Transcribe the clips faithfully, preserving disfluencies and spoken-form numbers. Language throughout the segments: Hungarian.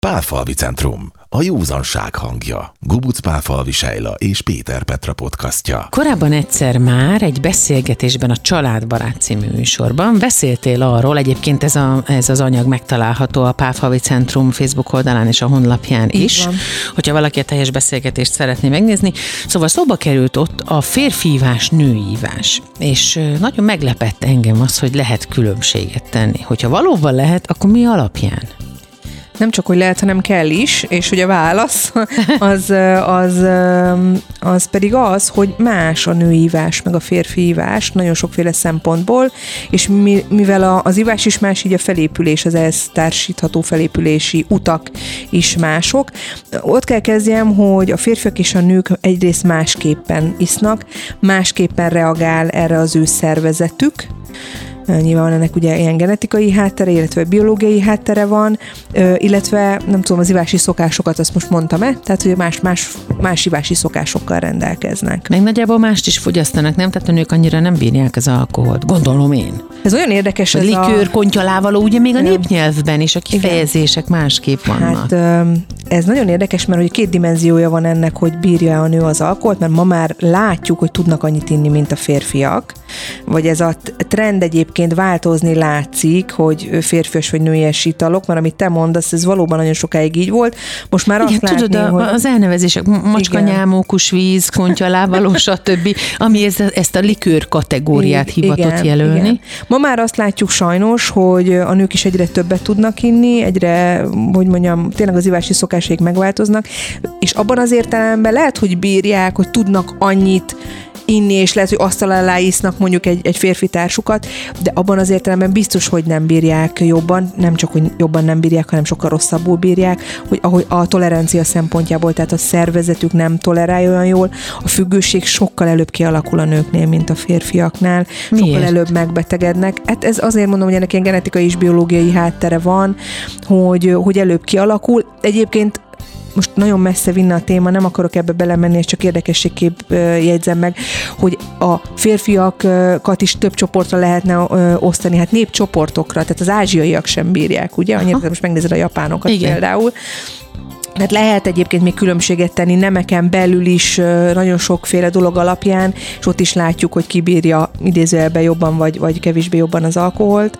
Pálfalvi Centrum, a józanság hangja. Gubuc Pálfalvi Sejla és Péter Petra podcastja. Korábban egyszer már egy beszélgetésben a Családbarát című műsorban beszéltél arról, egyébként ez, a, ez az anyag megtalálható a Pálfalvi Centrum Facebook oldalán és a honlapján is, hogyha valaki a teljes beszélgetést szeretné megnézni. Szóval szóba került ott a férfiívás, nőívás, és nagyon meglepett engem az, hogy lehet különbséget tenni. Hogyha valóban lehet, akkor mi alapján? Nem csak, hogy lehet, hanem kell is, és hogy a válasz az, az, az pedig az, hogy más a nőívás, meg a férfiívás nagyon sokféle szempontból, és mivel az ívás is más, így a felépülés, az ehhez társítható felépülési utak is mások. Ott kell kezdjem, hogy a férfiak és a nők egyrészt másképpen isznak, másképpen reagál erre az ő szervezetük. Nyilván ennek ugye ilyen genetikai háttere, illetve biológiai háttere van, illetve nem tudom, az ivási szokásokat azt most mondtam-e? Tehát, hogy más, más, más ivási szokásokkal rendelkeznek. Meg nagyjából mást is fogyasztanak, nem? Tehát a nők annyira nem bírják az alkoholt, gondolom én. Ez olyan érdekes, a ez likőr, a... kontyalával, ugye még a népnyelvben is a kifejezések igen. másképp vannak. Hát ez nagyon érdekes, mert hogy két dimenziója van ennek, hogy bírja a nő az alkoholt, mert ma már látjuk, hogy tudnak annyit inni, mint a férfiak, vagy ez a trend egyébként változni látszik, hogy férfias vagy nőies italok, mert amit te mondasz, ez valóban nagyon sokáig így volt. Most már igen, azt látni, tudod, hogy... az elnevezések, macskanyámó, kusvíz, kontyalával, stb., ami ezt, ezt a likőr kategóriát I- hivatott igen, jelölni. Igen. Ma már azt látjuk sajnos, hogy a nők is egyre többet tudnak inni, egyre, hogy mondjam, tényleg az ivási szokásaik megváltoznak, és abban az értelemben lehet, hogy bírják, hogy tudnak annyit inni, és lehet, hogy asztal alá isznak mondjuk egy, egy férfi társukat, de abban az értelemben biztos, hogy nem bírják jobban, nem csak, hogy jobban nem bírják, hanem sokkal rosszabbul bírják, hogy ahogy a tolerancia szempontjából, tehát a szervezetük nem tolerálja olyan jól, a függőség sokkal előbb kialakul a nőknél, mint a férfiaknál. Miért? Sokkal előbb megbetegednek. Hát ez azért mondom, hogy ennek ilyen genetikai és biológiai háttere van, hogy, hogy előbb kialakul. Egyébként most nagyon messze vinne a téma, nem akarok ebbe belemenni, és csak érdekességképp jegyzem meg, hogy a férfiakat is több csoportra lehetne osztani, hát népcsoportokra, tehát az ázsiaiak sem bírják, ugye? Annyira, most megnézed a japánokat igen. például. Tehát lehet egyébként még különbséget tenni nemeken belül is nagyon sokféle dolog alapján, és ott is látjuk, hogy ki bírja idézőjelben jobban, vagy, vagy kevésbé jobban az alkoholt.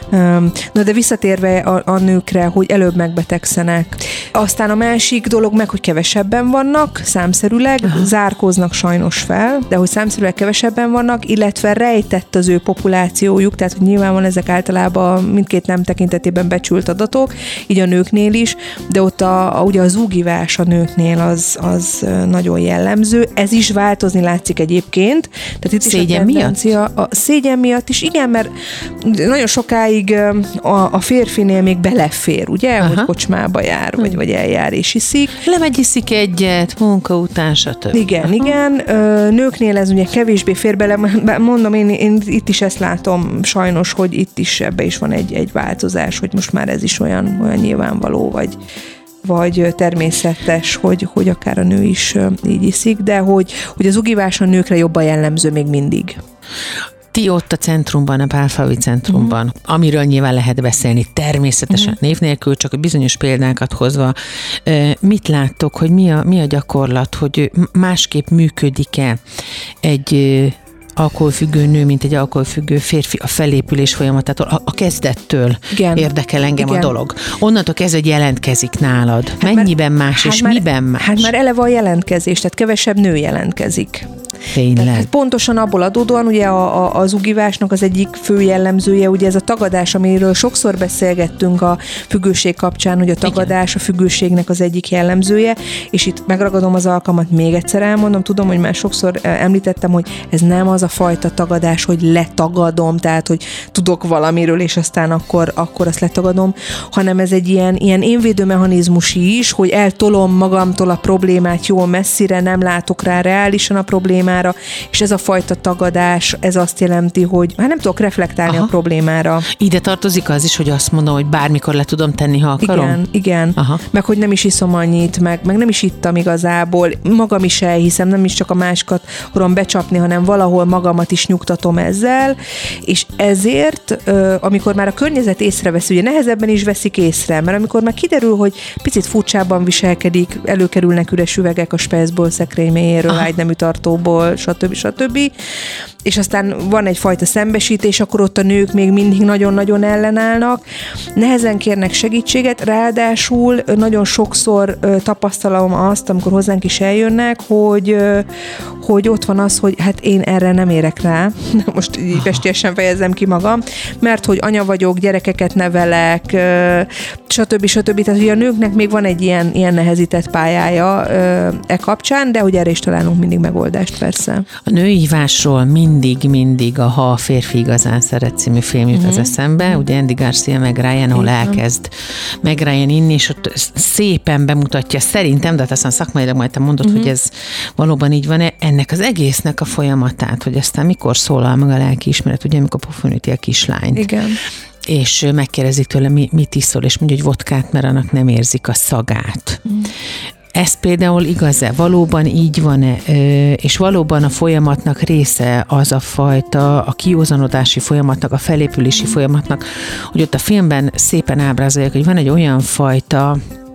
Na de visszatérve a, a nőkre, hogy előbb megbetegszenek. Aztán a másik dolog meg, hogy kevesebben vannak, számszerűleg, aha. zárkóznak sajnos fel, de hogy számszerűleg kevesebben vannak, illetve rejtett az ő populációjuk, tehát hogy nyilván van ezek általában mindkét nem tekintetében becsült adatok, így a nőknél is, de ott a, a, ugye a zúgívás a nőknél az, az nagyon jellemző. Ez is változni látszik egyébként. Tehát itt szégyen is a miatt? A szégyen miatt is, igen, mert nagyon sokáig a, a férfinél még belefér, ugye, aha. hogy kocsmába jár, vagy, vagy eljár és iszik. Lemegy, iszik egyet, munka után, stb. Igen, aha. igen. Nőknél ez ugye kevésbé fér bele, mondom, én, én itt is ezt látom sajnos, hogy itt is ebbe is van egy, egy változás, hogy most már ez is olyan, olyan nyilvánvaló, vagy vagy természetes, hogy, hogy akár a nő is így iszik, de hogy, hogy az ugívás a nőkre jobban jellemző még mindig. Ti ott a centrumban, a Pálfalvi Centrumban, uh-huh. amiről nyilván lehet beszélni természetesen uh-huh. név nélkül, csak a bizonyos példákat hozva, mit láttok, hogy mi a, mi a gyakorlat, hogy másképp működik-e egy alkoholfüggő nő, mint egy alkoholfüggő férfi a felépülés folyamatától, a, a kezdettől igen. érdekel engem igen. a dolog. Onnantól kezdve jelentkezik nálad. Hát Mennyiben már, más, hát és már, miben más? Hát már eleve a jelentkezés, tehát kevesebb nő jelentkezik. Tényleg. Pontosan abból adódóan ugye a, a, az ugívásnak az egyik fő jellemzője, ugye ez a tagadás, amiről sokszor beszélgettünk a függőség kapcsán, hogy a tagadás igen. a függőségnek az egyik jellemzője, és itt megragadom az alkalmat, még egyszer elmondom, tudom, hogy már sokszor említettem, hogy ez nem az a fajta tagadás, hogy letagadom, tehát, hogy tudok valamiről, és aztán akkor, akkor azt letagadom, hanem ez egy ilyen, ilyen énvédőmechanizmus is, hogy eltolom magamtól a problémát jól messzire, nem látok rá reálisan a problémára, és ez a fajta tagadás, ez azt jelenti, hogy hát nem tudok reflektálni aha. a problémára. Ide tartozik az is, hogy azt mondom, hogy bármikor le tudom tenni, ha akarom? Igen, igen. Aha. Meg hogy nem is iszom annyit, meg, meg nem is ittam igazából, magam is elhiszem, nem is csak a másikat akarom becsapni, hanem valahol magamat is nyugtatom ezzel, és ezért, amikor már a környezet észreveszi, ugye nehezebben is veszik észre, mert amikor már kiderül, hogy picit furcsában viselkedik, előkerülnek üres üvegek a spejzból, szekrény mélyéről, ágynemű tartóból, stb. stb. És aztán van egyfajta szembesítés, akkor ott a nők még mindig nagyon-nagyon ellenállnak, nehezen kérnek segítséget, ráadásul nagyon sokszor tapasztalom azt, amikor hozzánk is eljönnek, hogy, hogy ott van az, hogy hát én erre nem érek rá, most így festiesen fejezem ki magam, mert hogy anya vagyok, gyerekeket nevelek, stb. stb. Tehát, hogy a nőknek még van egy ilyen, ilyen nehezített pályája e kapcsán, de hogy erre is találunk mindig megoldást, persze. A nőívásról mindig-mindig a Ha a férfi igazán szeret című film jut mm-hmm. az eszembe, ugye Andy Garcia meg Ryan, ahol elkezd meg Ryan inni, és ott szépen bemutatja szerintem, de hát aztán szakmailag majd te mondod, mm-hmm. hogy ez valóban így van-e, ennek az egésznek a folyamatát, hogy aztán mikor szólal meg a lelkiismeret, ugye amikor pofonüti a kislányt. Igen. És megkérdezik tőle, mi, mit iszol, és mondja, hogy vodkát, mert annak nem érzik a szagát. Mm. Ez például igaz-e? Valóban így van-e? És valóban a folyamatnak része az a fajta, a kiózanodási folyamatnak, a felépülési folyamatnak, hogy ott a filmben szépen ábrázolják, hogy van egy olyan fajta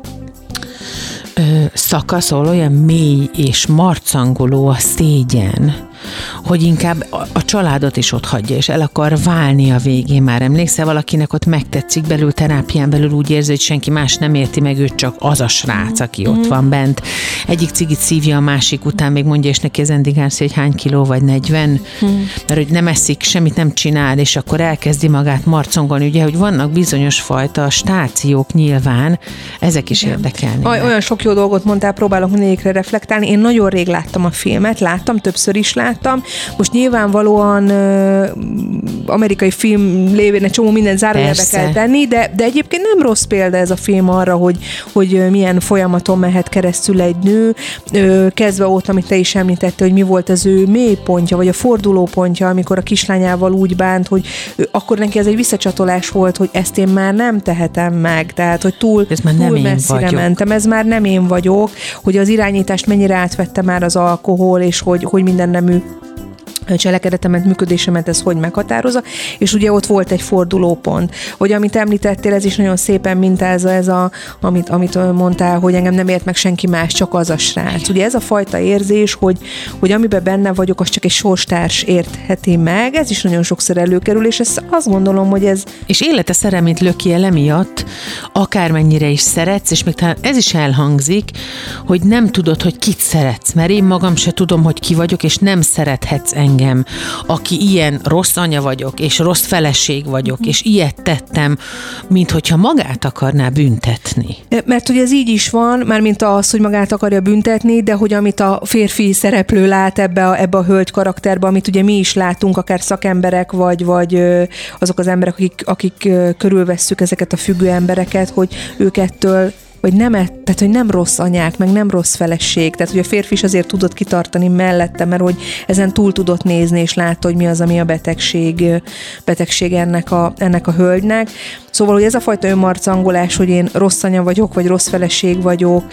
ö, szakasz, ahol olyan mély és marcangoló a szégyen, hogy inkább a, a családot is ott hagyja, és el akar válni a végén már. Emlékszel, valakinek ott megtetszik belül, terápián belül úgy érzi, hogy senki más nem érti meg őt, csak az a srác, aki mm. ott van bent. Egyik cigit szívja a másik után, még mondja is neki az Andy Garcia, hogy hány kiló vagy negyven, mm. mert hogy nem eszik, semmit nem csinál, és akkor elkezdi magát marcongolni. Ugye, hogy vannak bizonyos fajta stációk nyilván, ezek is igen. érdekelni. Oly, olyan sok jó dolgot mondtál, próbálok mindegyikre reflektálni. Én nagyon rég láttam a filmet, láttam, többször is láttam. Most nyilvánvalóan uh, amerikai film lévén egy csomó minden zárójelbe kell tenni, de, de egyébként nem rossz példa ez a film arra, hogy, hogy milyen folyamaton mehet keresztül egy nő, uh, kezdve ott, amit te is említettél, hogy mi volt az ő mélypontja, vagy a fordulópontja, amikor a kislányával úgy bánt, hogy ő, akkor neki ez egy visszacsatolás volt, hogy ezt én már nem tehetem meg, tehát, hogy túl, ez már túl nem messzire vagyok. mentem, ez már nem én vagyok, hogy az irányítást mennyire átvette már az alkohol, és hogy, hogy minden nemű cselekedetemet, működésemet ez hogy meghatározza, és ugye ott volt egy fordulópont, hogy amit említettél, ez is nagyon szépen mintázza ez a, amit, amit mondtál, hogy engem nem ért meg senki más, csak az a srác. Ugye ez a fajta érzés, hogy, hogy amiben benne vagyok, az csak egy sorstárs értheti meg, ez is nagyon sokszor előkerül, és ezt azt gondolom, hogy ez... És élete szerelmét löki el emiatt, akármennyire is szeretsz, és még talán ez is elhangzik, hogy nem tudod, hogy kit szeretsz, mert én magam se tudom, hogy ki vagyok, és nem szerethetsz engem. engem, aki ilyen rossz anya vagyok, és rossz feleség vagyok, és ilyet tettem, mint hogyha magát akarná büntetni. Mert hogy ez így is van, mármint az, hogy magát akarja büntetni, de hogy amit a férfi szereplő lát ebbe a, ebbe a hölgy karakterbe, amit ugye mi is látunk, akár szakemberek, vagy, vagy azok az emberek, akik, akik körülvesszük ezeket a függő embereket, hogy ők ettől vagy nem, tehát, hogy nem rossz anyák, meg nem rossz feleség, tehát, hogy a férfi is azért tudott kitartani mellette, mert hogy ezen túl tudott nézni, és látta, hogy mi az, ami a betegség, betegség ennek a, ennek a hölgynek. Szóval, hogy ez a fajta önmarcangolás, hogy én rossz anya vagyok, vagy rossz feleség vagyok,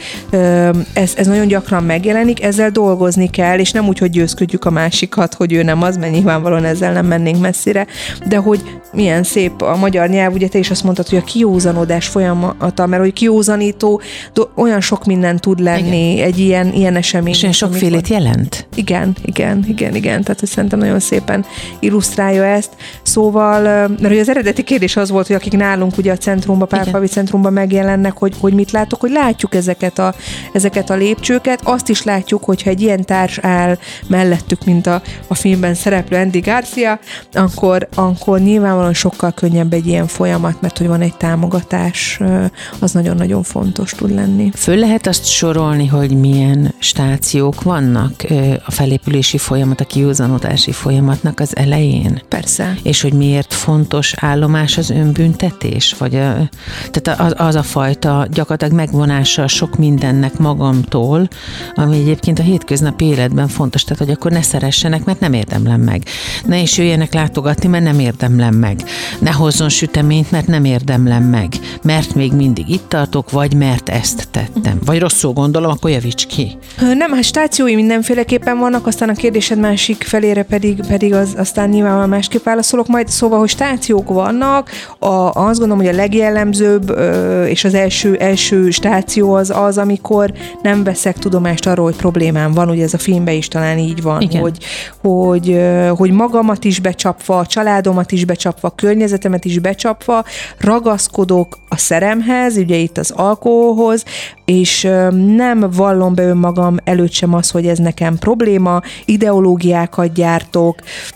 ez, ez nagyon gyakran megjelenik, ezzel dolgozni kell, és nem úgy, hogy győzködjük a másikat, hogy ő nem az, mert nyilvánvalóan ezzel nem mennénk messzire, de hogy milyen szép a magyar nyelv, ugye te is azt mondtad, hogy a kiózanodás folyamata, mert hogy kiózanító olyan sok minden tud lenni, igen. egy ilyen, ilyen esemény. És olyan sokfélét jelent? Igen, igen, igen, igen, tehát szerintem nagyon szépen illusztrálja ezt. Szóval, mert hogy az eredeti kérdés az volt, hogy akik nálunk ugye a centrumban, Pálfavi centrumban megjelennek, hogy, hogy mit látok, hogy látjuk ezeket a, ezeket a lépcsőket, azt is látjuk, hogyha egy ilyen társ áll mellettük, mint a, a filmben szereplő Andy Garcia, akkor, akkor nyilvánvalóan sokkal könnyebb egy ilyen folyamat, mert hogy van egy támogatás, az nagyon-nagyon fontos tud lenni. Föl lehet azt sorolni, hogy milyen stációk vannak a felépülési folyamat, a kiózanodási folyamatnak az elején? Persze. És hogy miért fontos állomás az önbüntetés? megközelítés, vagy a, tehát az, az a fajta gyakorlatilag megvonása sok mindennek magamtól, ami egyébként a hétköznapi életben fontos, tehát hogy akkor ne szeressenek, mert nem érdemlem meg. Ne is jöjjenek látogatni, mert nem érdemlem meg. Ne hozzon süteményt, mert nem érdemlem meg. Mert még mindig itt tartok, vagy mert ezt tettem. Vagy rosszul gondolom, akkor javíts ki. Nem, hát stációi mindenféleképpen vannak, aztán a kérdésed másik felére pedig, pedig az, aztán nyilván másképp válaszolok majd. Szóval, hogy stációk vannak, a, azt gondolom, hogy a legjellemzőbb és az első, első stáció az az, amikor nem veszek tudomást arról, hogy problémám van, ugye ez a filmben is talán így van, hogy, hogy, hogy magamat is becsapva, a családomat is becsapva, a környezetemet is becsapva, ragaszkodok a szeremhez, ugye itt az alkoholhoz, és nem vallom be önmagam előtt sem az, hogy ez nekem probléma, ideológiákat gyártok,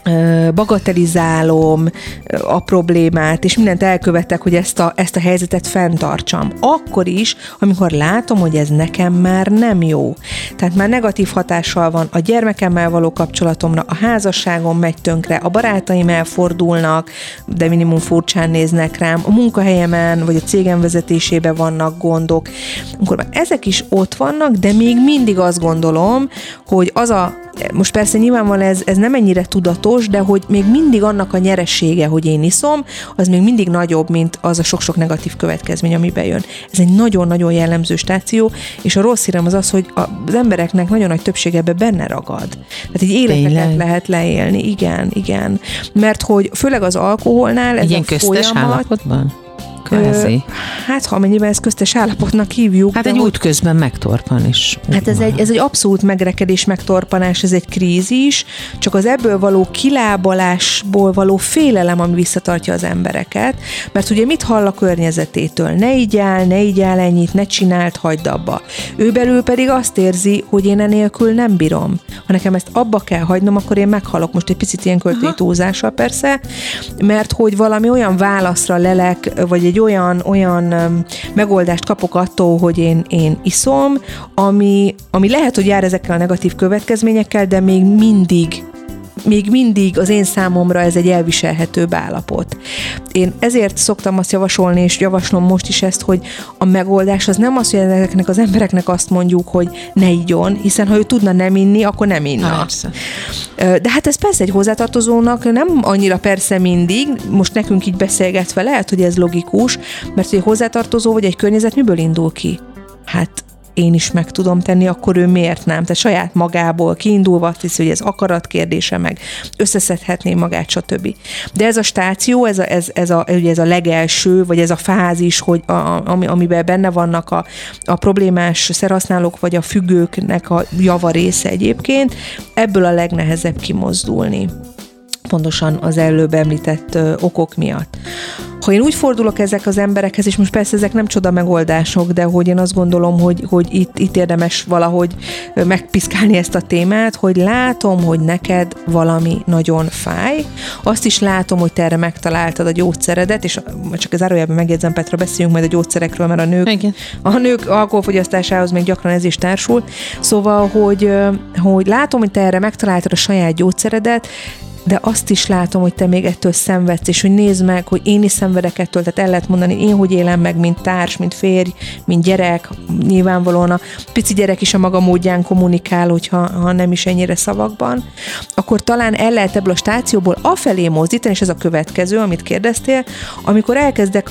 bagatelizálom a problémát, és mindent elkövetek, hogy ezt a, ezt a helyzetet fenntartsam. Akkor is, amikor látom, hogy ez nekem már nem jó. Tehát már negatív hatással van a gyermekemmel való kapcsolatomra, a házasságom megy tönkre, a barátaim elfordulnak, de minimum furcsán néznek rám, a munkahelyemen vagy a cégem vezetésében vannak gondok. Amikor már ezek is ott vannak, de még mindig azt gondolom, hogy az a, most persze nyilvánvalóan ez, ez nem ennyire tudatos, de hogy még mindig annak a nyeressége, hogy én iszom, az még mindig nagyobb, mint az a sok-sok negatív következmény, ami bejön. Ez egy nagyon-nagyon jellemző stáció, és a rossz hírem az az, hogy az embereknek nagyon nagy többsége ebbe benne ragad. Tehát egy életeket Tényleg? lehet leélni. Igen, igen. Mert hogy főleg az alkoholnál ez ilyen a köztes folyamat... állapotban? Kvázi. Hát, ha amennyiben ezt köztes állapotnak hívjuk. Hát egy út közben megtorpan is. Hát ez egy, ez egy abszolút megrekedés, megtorpanás, ez egy krízis, csak az ebből való kilábalásból való félelem, ami visszatartja az embereket, mert ugye mit hall a környezetétől? Ne igyál, ne igyál ennyit, ne csináld, hagyd abba. Ő belül pedig azt érzi, hogy én enélkül nem bírom. Ha nekem ezt abba kell hagynom, akkor én meghalok. Most egy picit ilyen költői túlzással persze, mert hogy valami olyan válaszra lelek, vagy egy olyan, olyan um, megoldást kapok attól, hogy én, én iszom, ami, ami lehet, hogy jár ezekkel a negatív következményekkel, de még mindig még mindig az én számomra ez egy elviselhetőbb állapot. Én ezért szoktam azt javasolni, és javaslom most is ezt, hogy a megoldás az nem az, hogy ezeknek az embereknek azt mondjuk, hogy ne igyon, hiszen ha ő tudna nem inni, akkor nem inna. Persze. De hát ez persze egy hozzátartozónak nem annyira persze mindig, most nekünk így beszélgetve lehet, hogy ez logikus, mert hogy egy hozzátartozó vagy egy környezet miből indul ki? Hát én is meg tudom tenni, akkor ő miért nem? Tehát saját magából kiindulva azt hiszi, hogy ez akarat kérdése, meg összeszedhetné magát, stb. De ez a stáció, ez a, ez, ez a, ugye ez a legelső, vagy ez a fázis, hogy a, ami, amiben benne vannak a, a problémás szerhasználók, vagy a függőknek a java része egyébként, ebből a legnehezebb kimozdulni. Pontosan az előbb említett ö, okok miatt. Ha én úgy fordulok ezek az emberekhez, és most persze ezek nem csoda megoldások, de hogy én azt gondolom, hogy, hogy itt, itt érdemes valahogy megpiszkálni ezt a témát, hogy látom, hogy neked valami nagyon fáj, azt is látom, hogy te erre megtaláltad a gyógyszeredet, és csak az zárójelben megjegyzem, Petra, beszéljünk majd a gyógyszerekről, mert a nők, a nők alkoholfogyasztásához még gyakran ez is társul. Szóval, hogy, hogy látom, hogy te erre megtaláltad a saját gyógyszeredet, de azt is látom, hogy te még ettől szenvedsz, és hogy nézd meg, hogy én is szenvedek ettől, tehát el lehet mondani, én hogy élem meg, mint társ, mint férj, mint gyerek, nyilvánvalóan a pici gyerek is a maga módján kommunikál, hogyha ha nem is ennyire szavakban, akkor talán el lehet ebből a stációból afelé mozdítani, és ez a következő, amit kérdeztél, amikor elkezdek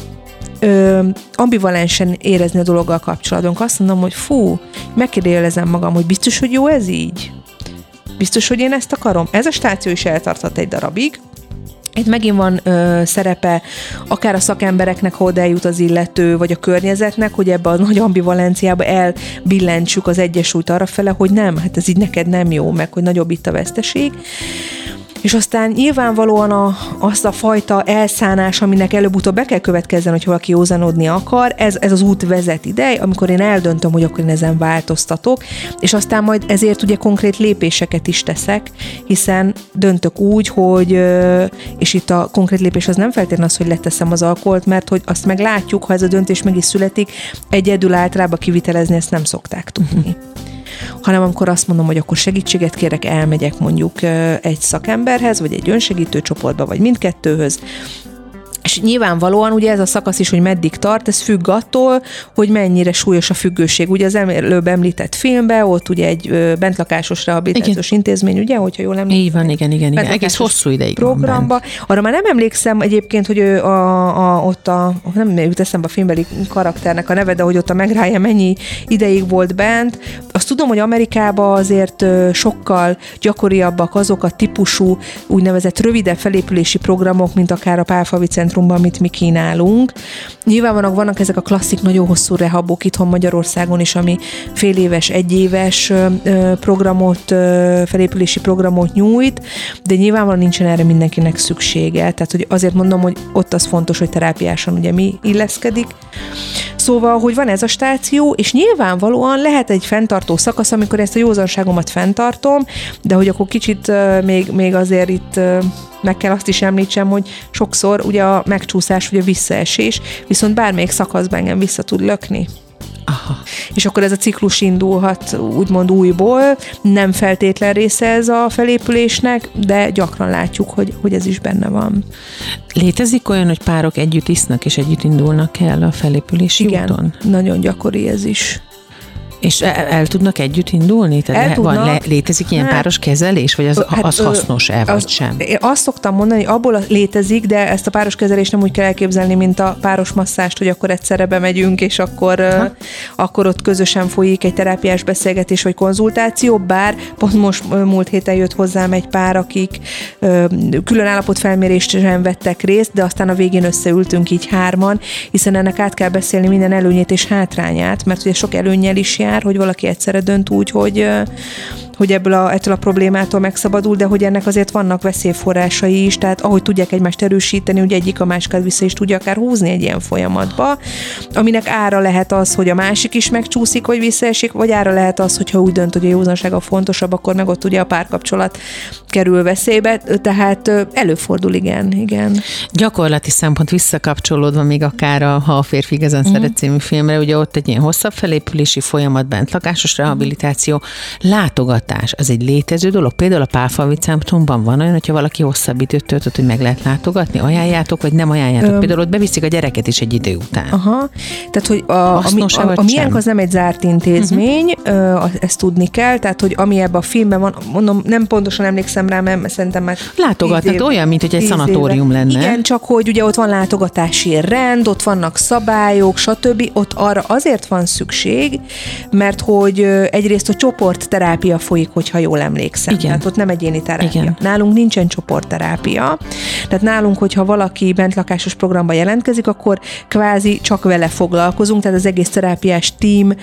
Ö, ambivalensen érezni a dologgal kapcsolatban, azt mondom, hogy fú, megkérdőjelezem magam, hogy biztos, hogy jó ez így? Biztos, hogy én ezt akarom? Ez a stáció is eltarthat egy darabig. Itt megint van ö, szerepe akár a szakembereknek, ha oda eljut az illető, vagy a környezetnek, hogy ebbe a nagy ambivalenciába elbillentsük az egyesült arrafele, hogy nem, hát ez így neked nem jó, meg hogy nagyobb itt a veszteség. És aztán nyilvánvalóan a, azt a fajta elszánás, aminek előbb-utóbb be kell következzen, hogy valaki józanodni akar, ez, ez az út vezet ide, amikor én eldöntöm, hogy akkor én ezen változtatok, és aztán majd ezért ugye konkrét lépéseket is teszek, hiszen döntök úgy, hogy, és itt a konkrét lépés az nem feltétlenül az, hogy leteszem az alkoholt, mert hogy azt meg látjuk, ha ez a döntés meg is születik, egyedül általában kivitelezni ezt nem szokták tudni. Hanem amikor azt mondom, hogy akkor segítséget kérek, elmegyek mondjuk egy szakemberhez, vagy egy önsegítő csoportba, vagy mindkettőhöz, és És nyilvánvalóan ugye ez a szakasz is, hogy meddig tart, ez függ attól, hogy mennyire súlyos a függőség. Ugye az előbb említett filmben, ott ugye egy bentlakásos rehabilitációs igen. intézmény, ugye, hogyha jól emlékszem. Így van, igen, igen, igen. Egész hosszú ideig programba. Arra már nem emlékszem egyébként, hogy ő a, a, ott a, nem jut eszembe a filmbeli karakternek a neve, de hogy ott a Meg Ryan mennyi ideig volt bent. Azt tudom, hogy Amerikában azért sokkal gyakoriabbak azok a típusú úgynevezett rövidebb felépülési programok, mint akár a Pálfavi Centrumban, amit mi kínálunk. Nyilván vannak, vannak ezek a klasszik, nagyon hosszú rehabok itthon Magyarországon is, ami fél éves, egyéves programot, felépülési programot nyújt, de nyilvánvalóan nincsen erre mindenkinek szüksége. Tehát hogy azért mondom, hogy ott az fontos, hogy terápiásan ugye mi illeszkedik. Szóval, hogy van ez a stáció, és nyilvánvalóan lehet egy fenntartó szakasz, amikor ezt a józanságomat fenntartom, de hogy akkor kicsit még, még azért itt meg kell azt is említsem, hogy sokszor ugye a megcsúszás, vagy a visszaesés, viszont bármelyik szakaszban engem vissza tud lökni. Aha. És akkor ez a ciklus indulhat úgymond újból, nem feltétlen része ez a felépülésnek, de gyakran látjuk, hogy, hogy ez is benne van. Létezik olyan, hogy párok együtt isznak és együtt indulnak el a felépülési igen, úton? Nagyon gyakori ez is. És el, el tudnak együtt indulni? Tehát el van, le, létezik ilyen hát, páros kezelés, vagy az, hát, az hasznos-e, vagy az, sem? Én azt szoktam mondani, hogy abból létezik, de ezt a páros kezelést nem úgy kell elképzelni, mint a páros masszást, hogy akkor egyszerre bemegyünk, és akkor, uh, akkor ott közösen folyik egy terápiás beszélgetés, vagy konzultáció, bár pont most múlt héten jött hozzám egy pár, akik uh, külön állapotfelmérést sem vettek részt, de aztán a végén összeültünk így hárman, hiszen ennek át kell beszélni minden előnyét és hátrányát, mert ugye sok előnnyel is jár, hogy valaki egyszerre dönt úgy, hogy, hogy ebből a, ettől a problémától megszabadul, de hogy ennek azért vannak veszélyforrásai is, tehát ahogy tudják egymást erősíteni, ugye egyik a másikat vissza is tudja akár húzni egy ilyen folyamatba, aminek ára lehet az, hogy a másik is megcsúszik, vagy visszaesik, vagy ára lehet az, hogyha úgy dönt, hogy a józansága fontosabb, akkor meg ott ugye a párkapcsolat kerül veszélybe, tehát előfordul, igen, igen. Gyakorlati szempont visszakapcsolódva még akár a Ha a férfi igazán mm. szeret című filmre, ugye ott egy ilyen hosszabb felépülési folyamat, bentlakásos rehabilitáció, látogatás, az egy létező dolog. Például a Pálfavi Centrumban van olyan, hogyha valaki hosszabb időt töltött, hogy meg lehet látogatni, ajánljátok, vagy nem ajánljátok. Öm. Például ott beviszik a gyereket is egy idő után. Aha. Tehát, hogy a, a, a, a miénk az nem egy zárt intézmény, uh-huh. ezt tudni kell, tehát, hogy ami ebben a filmben van, mondom, nem pontosan emlékszem rá, mert szerintem már látogatnak, olyan, mint hogy egy szanatórium éve. Lenne. Igen, csak hogy ugye ott van látogatási rend, ott vannak szabályok, stb. Ott arra azért van szükség, mert hogy egyrészt a csoportterápia folyik, hogyha jól emlékszem. Igen. Tehát ott nem egyéni terápia. Igen. Nálunk nincsen csoportterápia. Tehát nálunk, hogyha valaki bentlakásos programba jelentkezik, akkor kvázi csak vele foglalkozunk, tehát az egész terápiás tím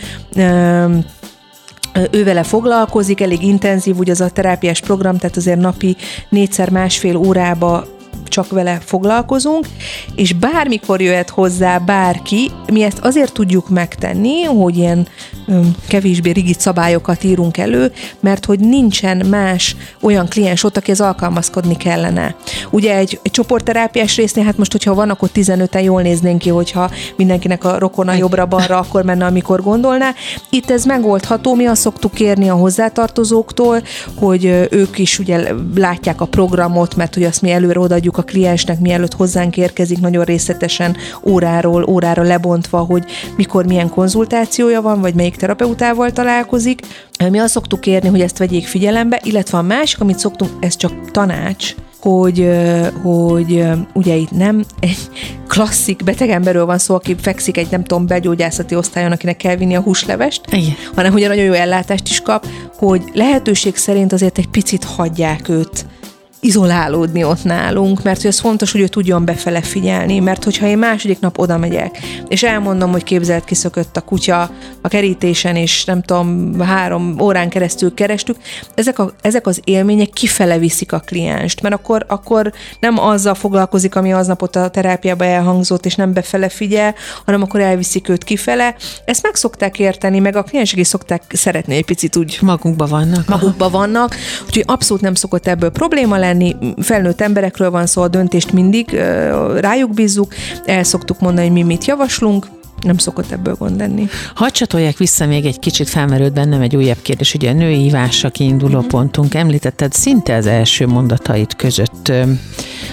ő vele foglalkozik, elég intenzív, ugye az a terápiás program, tehát azért napi négyszer másfél órába csak vele foglalkozunk, és bármikor jöhet hozzá bárki, mi ezt azért tudjuk megtenni, hogy ilyen öm, kevésbé rigid szabályokat írunk elő, mert hogy nincsen más olyan kliens ott, akihez alkalmazkodni kellene. Ugye egy, egy csoportterápiás résznél, hát most, hogyha vannak ott tizenöten, jól néznénk ki, hogyha mindenkinek a rokona jobbra-balra akkor menne, amikor gondolná. Itt ez megoldható, mi azt szoktuk kérni a hozzátartozóktól, hogy ők is ugye látják a programot, mert hogy azt mi előre odaadjuk a kliensnek, mielőtt hozzánk érkezik, nagyon részletesen óráról órára lebontva, hogy mikor milyen konzultációja van, vagy melyik terapeutával találkozik. Mi azt szoktuk kérni, hogy ezt vegyék figyelembe, illetve a másik, amit szoktunk, ez csak tanács, hogy, hogy ugye itt nem egy klasszik betegemberről van szó, aki fekszik egy, nem tudom, belgyógyászati osztályon, akinek kell vinni a húslevest, igen. hanem ugye nagyon jó ellátást is kap, hogy lehetőség szerint azért egy picit hagyják őt izolálódni ott nálunk, mert hogy az fontos, hogy ő tudjon befele figyelni, mert hogyha én második nap oda megyek, és elmondom, hogy képzelt, kiszökött a kutya a kerítésen, és nem tudom, három órán keresztül kerestük, ezek, a, ezek az élmények kifele viszik a klienst, mert akkor, akkor nem azzal foglalkozik, ami aznap ott a terápiában elhangzott, és nem befele figyel, hanem akkor elviszik őt kifele. Ezt meg szokták érteni, meg a kliensek is szokták szeretni egy picit úgy. Magukba vannak. Magukba vannak, úgyhogy abszolút nem szokott ebből probléma lenni. Felnőtt emberekről van szó, a döntést mindig uh, rájuk bízzuk, el szoktuk mondani, hogy mi mit javaslunk, nem szokott ebből gond lenni. Hadd csatolják vissza még egy kicsit, felmerült bennem egy újabb kérdés, ugye a női ívásra kiinduló mm-hmm. pontunk, említetted szinte az első mondatait között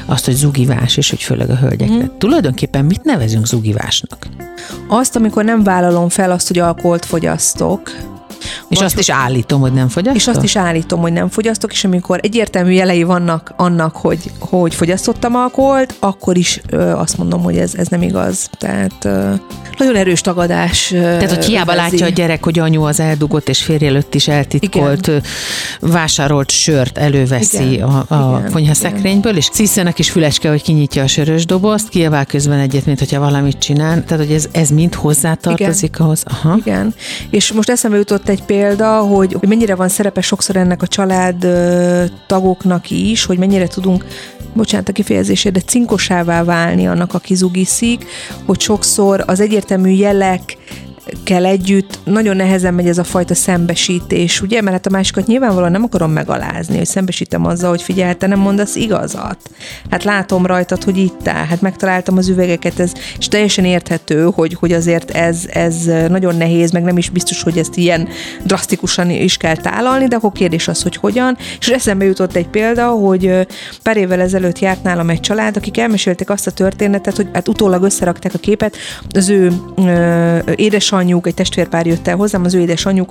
azt, hogy zugivás, és hogy főleg a hölgyekre. Hmm. Tulajdonképpen mit nevezünk zugivásnak? Azt, amikor nem vállalom fel azt, hogy alkoholt fogyasztok, és azt is állítom, hogy nem fogyasztok? És azt is állítom, hogy nem fogyasztok, és amikor egyértelmű jelei vannak annak, hogy, hogy fogyasztottam alkoholt, akkor is ö, azt mondom, hogy ez, ez nem igaz. Tehát ö, nagyon erős tagadás. Ö, Tehát, hogy hiába vezi. Látja a gyerek, hogy anyu az eldugott, és férj előtt is eltitkolt, igen. vásárolt sört előveszi igen. a, a konyhaszekrényből, és sziszenek is fülecske, hogy kinyitja a sörös dobozt, kiabál közben egyet, mint hogyha valamit csinál. Tehát, hogy ez, ez mind hozzátartozik igen. ahhoz. Aha. Igen. És most eszembe jutott egy példa, hogy, hogy mennyire van szerepe sokszor ennek a család ö, tagoknak is, hogy mennyire tudunk, bocsánat a kifejezésért, de cinkosává válni annak, aki zugiszik, hogy sokszor az egyértelmű jelek kell együtt, nagyon nehezen megy ez a fajta szembesítés, ugye? Mert hát a másikat nyilvánvalóan nem akarom megalázni, hogy szembesítem azzal, hogy figyelj, te nem mondasz igazat. Hát látom rajtad, hogy ittál, hát megtaláltam az üvegeket, ez, és teljesen érthető, hogy, hogy azért ez, ez nagyon nehéz, meg nem is biztos, hogy ezt ilyen drasztikusan is kell tálalni, de akkor kérdés az, hogy hogyan. És eszembe jutott egy példa, hogy pár évvel ezelőtt járt nálam egy család, akik elmesélték azt a történetet, hogy hát utólag összerakták a képet, az ő ö, édesanyjuk, egy testvérpár jött el hozzám, az ő édesanyjuk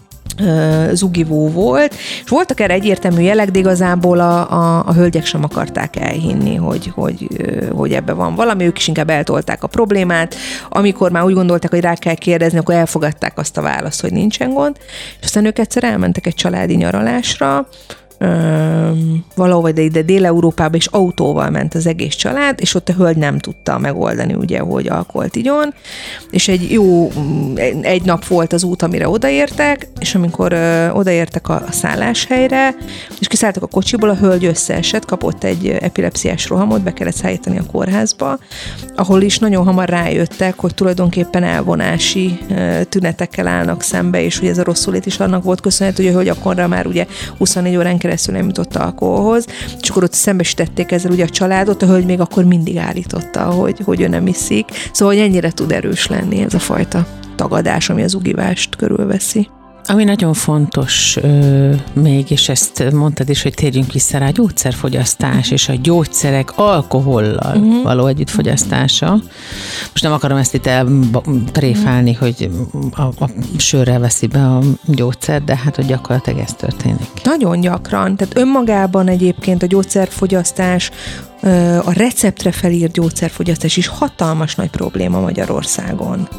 uh, zugivó volt, és voltak erre egyértelmű jelek, de igazából a, a, a hölgyek sem akarták elhinni, hogy, hogy, uh, hogy ebbe van valami, ők is inkább eltolták a problémát, amikor már úgy gondolták, hogy rá kell kérdezni, akkor elfogadták azt a választ, hogy nincsen gond, és aztán ők egyszer elmentek egy családi nyaralásra, Um, valahol de ide Dél-Európába, és autóval ment az egész család, és ott a hölgy nem tudta megoldani, ugye, hogy alkoholt igyon, és egy jó, egy nap volt az út, amire odaértek, és amikor uh, odaértek a, a szálláshelyre, és kiszálltak a kocsiból, a hölgy összeesett, kapott egy epilepsziás rohamot, be kellett szállítani a kórházba, ahol is nagyon hamar rájöttek, hogy tulajdonképpen elvonási uh, tünetekkel állnak szembe, és hogy ez a rosszulét is annak volt köszönhető, hogy a hölgy akkorra már ugye huszonnégy órán keresztül nem jutott alkoholhoz, és akkor ott szembesítették ezzel ugye a családot, a hölgy még akkor mindig állította, hogy, hogy ő nem iszik. Szóval, hogy ennyire tud erős lenni ez a fajta tagadás, ami az ugivást körülveszi. Ami nagyon fontos ö, még, és ezt mondtad is, hogy térjünk vissza rá, a gyógyszerfogyasztás és a gyógyszerek alkohollal uh-huh. való együttfogyasztása. Most nem akarom ezt itt eltréfálni, uh-huh. hogy a, a sörrel veszi be a gyógyszer, de hát hogy gyakorlatilag ez történik. Nagyon gyakran. Tehát önmagában egyébként a gyógyszerfogyasztás, a receptre felírt gyógyszerfogyasztás is hatalmas nagy probléma Magyarországon.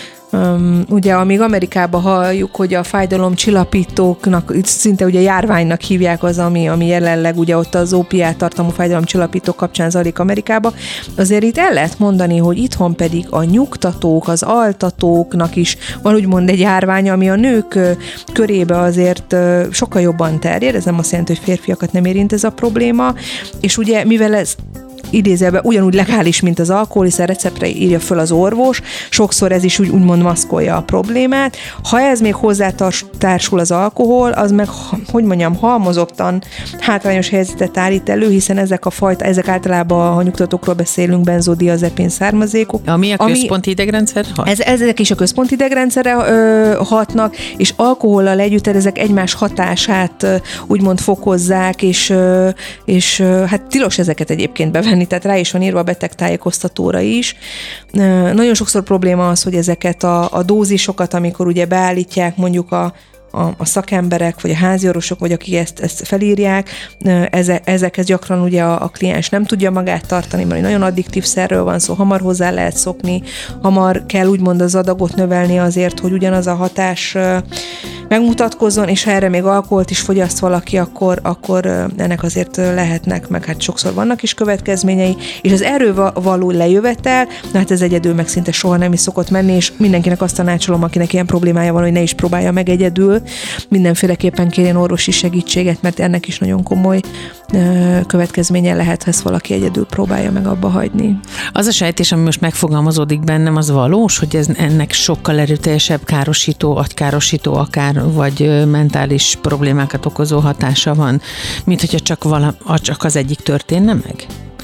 Um, ugye, amíg Amerikában halljuk, hogy a fájdalomcsillapítóknak, szinte ugye járványnak hívják az, ami, ami jelenleg ugye ott az ópiát tartalmú fájdalomcsillapítók kapcsán zajlik Amerikába, azért itt el lehet mondani, hogy itthon pedig a nyugtatók, az altatóknak is van úgymond egy járvány, ami a nők körébe azért sokkal jobban terjed, ez nem azt jelenti, hogy férfiakat nem érint ez a probléma, és ugye mivel ez idézőben ugyanúgy legális, mint az alkohol, hiszen receptre írja föl az orvos, sokszor ez is úgy, úgymond maszkolja a problémát. Ha ez még hozzátársul az alkohol, az meg, hogy mondjam, halmozottan hátrányos helyzetet állít elő, hiszen ezek a fajta, ezek általában, ha nyugtatókról beszélünk, benzodiazepin származékok. Ami a központi idegrendszer hat? Ez, ezek is a központi idegrendszerre ö, hatnak, és alkohollal együtt ezek egymás hatását ö, úgymond fokozzák, és, ö, és ö, hát tilos ezeket egyébként bevenni, tehát rá is van írva a betegtájékoztatóra is. Nagyon sokszor probléma az, hogy ezeket a, a dózisokat, amikor ugye beállítják mondjuk a, a, a szakemberek, vagy a háziorvosok, vagy akik ezt, ezt felírják, eze, ezekhez gyakran ugye a, a kliens nem tudja magát tartani, mert nagyon addiktív szerről van szó, hamar hozzá lehet szokni, hamar kell úgymond az adagot növelni azért, hogy ugyanaz a hatás megmutatkozzon, és ha erre még alkoholt is fogyaszt valaki, akkor, akkor ennek azért lehetnek, meg hát sokszor vannak is következményei, és az erről való lejövetel, na hát ez egyedül meg szinte soha nem is szokott menni, és mindenkinek azt tanácsolom, akinek ilyen problémája van, hogy ne is próbálja meg egyedül, mindenféleképpen kérjen orvosi segítséget, mert ennek is nagyon komoly következménye lehet, ha ezt valaki egyedül próbálja meg abba hagyni. Az a sejtés, ami most megfogalmazódik bennem, az valós, hogy ez ennek sokkal erőteljesebb károsító, agykárosító akár, vagy mentális problémákat okozó hatása van, mint hogyha csak, vala, csak az egyik történne meg?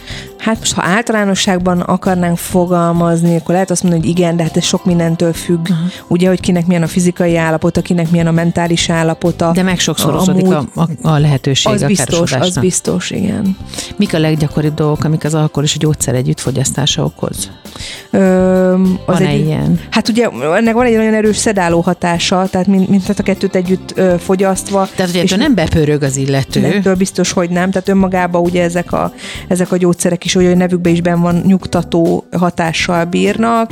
Hát most, ha általánosságban akarnánk fogalmazni, akkor lehet azt mondani, hogy igen, de hát ez sok mindentől függ. Uh-huh. Ugye, hogy kinek milyen a fizikai állapota, kinek milyen a mentális állapota. De meg sokszorozódik a, a, a lehetőség az a biztos, károsodásnak. Az biztos, igen. Mik a leggyakoribb dolgok, amik az alkohol és a gyógyszer együttfogyasztása okoz? Ö, az van-e egy, ilyen? Hát ugye ennek van egy nagyon erős szedáló hatása, tehát mint, mint a kettőt együtt ö, fogyasztva. Tehát ugye ettől nem bepörög az illető. Ettől biztos, hogy nem. Tehát önmagában ugye ezek a, ezek a gyógyszerek is, hogy a nevükben is benn van, nyugtató hatással bírnak.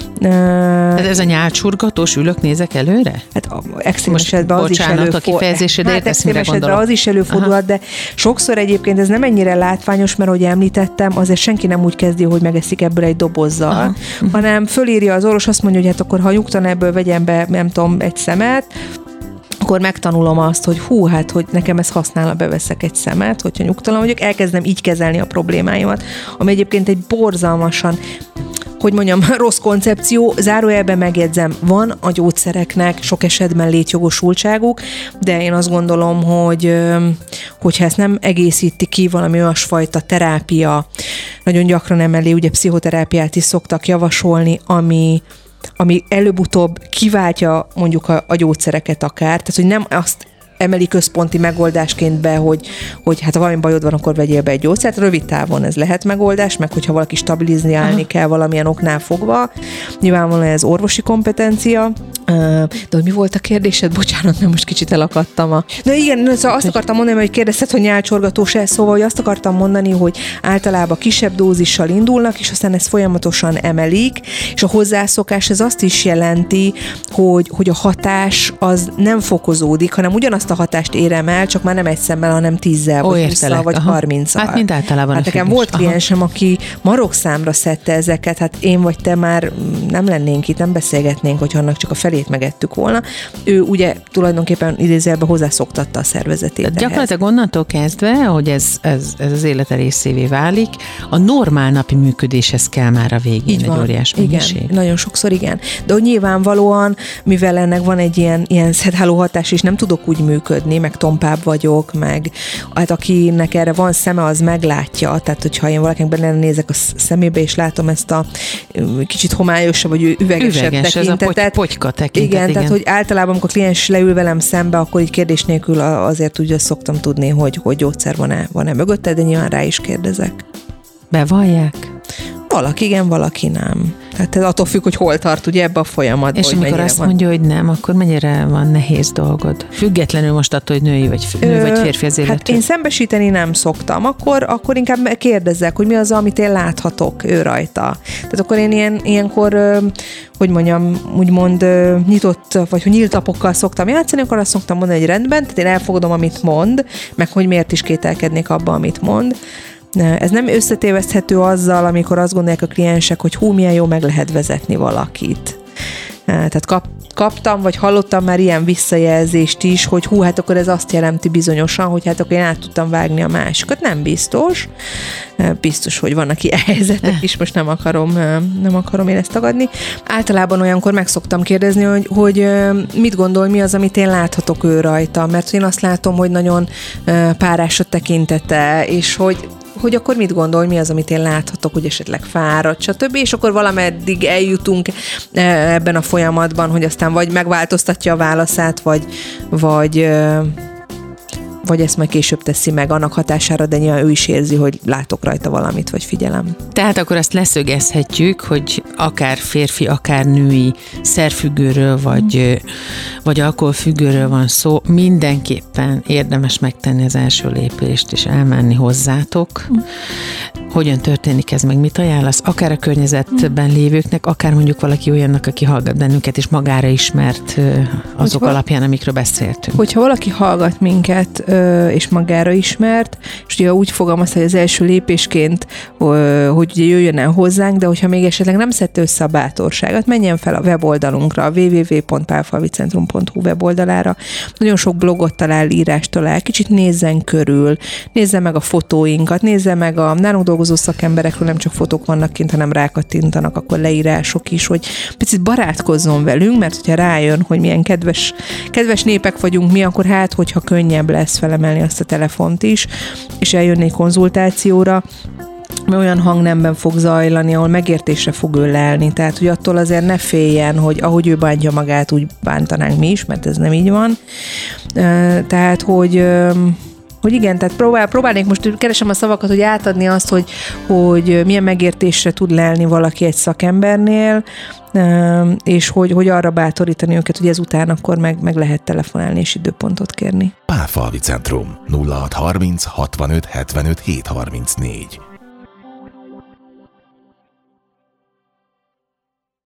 Tehát ez a nyálcsurgatós ülök, nézek előre? Hát extrém esetben az is előfordulhat. A kifejezésed, hát értesz, mire gondolok. az is előfordulhat, de sokszor egyébként ez nem ennyire látványos, mert ahogy említettem, azért senki nem úgy kezdi, hogy megeszik ebből egy dobozzal, aha, hanem fölírja az orvos, azt mondja, hogy hát akkor ha nyugtan ebből vegyen be, nem tudom, egy szemet, akkor megtanulom azt, hogy hú, hát, hogy nekem ez használna, beveszek egy szemet, hogyha nyugtalan vagyok, elkezdem így kezelni a problémáimat, ami egyébként egy borzalmasan, hogy mondjam, rossz koncepció, zárójelben megjegyzem, van a gyógyszereknek sok esetben létjogosultságuk, de én azt gondolom, hogy hogyha ezt nem egészíti ki valami olyasfajta terápia, nagyon gyakran emeli, ugye pszichoterápiát is szoktak javasolni, ami ami előbb-utóbb kiváltja mondjuk a, a gyógyszereket akár, tehát hogy nem azt emeli központi megoldásként be, hogy, hogy hát ha valami bajod van, akkor vegyél be egy gyógyszert. Rövid távon ez lehet megoldás, meg hogyha valaki stabilizálni kell valamilyen oknál fogva. Nyilvánvalóan ez orvosi kompetencia. De hogy mi volt a kérdésed? Bocsánat, mert most kicsit elakadtam. A... Na igen, szóval azt akartam mondani, hogy kérdezted, hogy nyálcsorgatós-e, szóval hogy azt akartam mondani, hogy általában kisebb dózissal indulnak, és aztán ezt folyamatosan emelik, és a hozzászokás ez azt is jelenti, hogy, hogy a hatás az nem fokozódik, hanem ugyanazt a hatást érem el, csak már nem egy szemmel, hanem tízzel, vagy hússzal, vagy harminccal. Hát mint általában. Hát nekem volt kliensem, aki marokszámra szedte ezeket, hát én vagy te már nem lennénk itt, nem beszélgetnénk, hogy annak csak a felét megettük volna. Ő ugye tulajdonképpen idézőjelben hozzászoktatta a szervezetét. Tehát gyakorlatilag onnantól kezdve, hogy ez, ez, ez az élete részévé válik, a normál napi működéshez kell már a végén így egy van. óriás Igen, mennyiség. nagyon sokszor igen. De hogy nyilvánvalóan, mivel ennek van egy ilyen, ilyen szedháló hatás, és nem tudok úgy működni, meg tompább vagyok, meg hát akinek erre van szeme, az meglátja. Tehát, hogyha én valakinek benne nézek a szemébe, és látom ezt a kicsit homályosabb, vagy üvegesebb Üveges, tekintetet. ez a potyka tekintet. Igen, igen, tehát, hogy általában, amikor a kliens leül velem szembe, akkor így kérdés nélkül azért úgy szoktam tudni, hogy, hogy gyógyszer van-e, van-e mögötte, de nyilván rá is kérdezek. Bevallják? Valaki igen, valaki nem. Tehát ez attól függ, hogy hol tart ugye ebbe a folyamatban. És amikor azt van. mondja, hogy nem, akkor mennyire van nehéz dolgod? Függetlenül most attól, hogy női vagy, nő vagy férfi az illető. Hát én szembesíteni nem szoktam. Akkor, akkor inkább kérdezzek, hogy mi az, amit én láthatok ő rajta. Tehát akkor én ilyen, ilyenkor, hogy mondjam, úgymond nyitott, vagy hogy nyílt lapokkal szoktam játszani, akkor azt szoktam mondani, hogy rendben, tehát én elfogadom, amit mond, meg hogy miért is kételkednék abba, amit mond. Ez nem összetéveszthető azzal, amikor azt gondolják a kliensek, hogy hú, milyen jó, meg lehet vezetni valakit. Tehát kap, kaptam, vagy hallottam már ilyen visszajelzést is, hogy hú, hát akkor ez azt jelenti bizonyosan, hogy hát akkor én át tudtam vágni a másikat. Nem biztos. Biztos, hogy vannak ilyen helyzetek is, most nem akarom, nem akarom én ezt tagadni. Általában olyankor meg szoktam kérdezni, hogy, hogy mit gondol, mi az, amit én láthatok ő rajta, mert én azt látom, hogy nagyon párás a tekintete, és hogy hogy akkor mit gondol, mi az, amit én láthatok, hogy esetleg fáradt, stb. És akkor valameddig eljutunk ebben a folyamatban, hogy aztán vagy megváltoztatja a válaszát, vagy, vagy, vagy ezt majd később teszi meg annak hatására, de nyilván ő is érzi, hogy látok rajta valamit, vagy figyelem. Tehát akkor azt leszögezhetjük, hogy akár férfi, akár női szerfüggőről, vagy, mm. vagy alkoholfüggőről van szó, mindenképpen érdemes megtenni az első lépést, és elmenni hozzátok. Mm. Hogyan történik ez meg, mit ajánlasz? Akár a környezetben mm. lévőknek, akár mondjuk valaki olyannak, aki hallgat bennünket, és magára ismert azok hogyha, alapján, amikről beszéltünk. Hogyha valaki hallgat minket, és magára ismert, és ugye úgy fogalmaz, hogy az első lépésként, hogy ugye jöjjön el hozzánk, de hogyha még esetleg nem szedte össze a bátorságot, menjen fel a weboldalunkra, a double-u double-u double-u pont pálfalvicentrum pont hu weboldalára. Nagyon sok blogot talál, írást talál, kicsit nézzen körül, nézze meg a fotóinkat, nézze meg a nálunk dolgozó szakemberekről, nem csak fotók vannak kint, hanem rákattintanak, akkor leírások is, hogy picit barátkozzon velünk, mert hogyha rájön, hogy milyen kedves, kedves népek vagyunk mi, akkor hát, hogyha könnyebb lesz felemelni azt a telefont is, és eljönni konzultációra. ami olyan hangnemben fog zajlani, ahol megértésre fog ő lelni. Tehát, hogy attól azért ne féljen, hogy ahogy ő bántja magát, úgy bántanánk mi is, mert ez nem így van. Tehát, hogy... Hogy igen, tehát próbál, próbálnék most, keresem a szavakat, hogy átadni azt, hogy, hogy milyen megértésre tud lelni valaki egy szakembernél, és hogy, hogy arra bátorítani őket, hogy ezután akkor meg, meg lehet telefonálni és időpontot kérni. Pálfalvi Centrum nulla hat harminc hatvanöt hetvenöt hét harmincnégy